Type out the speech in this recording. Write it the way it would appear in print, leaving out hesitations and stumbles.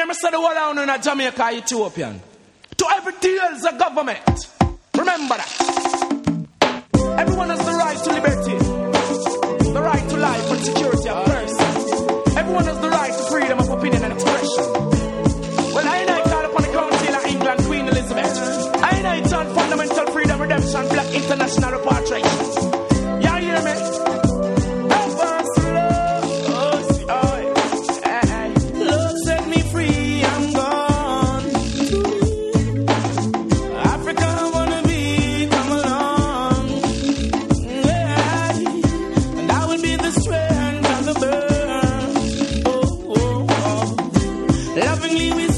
me say the whole down in Jamaica, Ethiopian. To every deals the government. Remember that. Everyone has the right to liberty, the right to life and security of person. Everyone has the right to freedom of opinion and expression. Well, I call upon the Council of England, Queen Elizabeth. I on fundamental freedom, redemption, black international repatriation. Y'all hear me? Lovingly we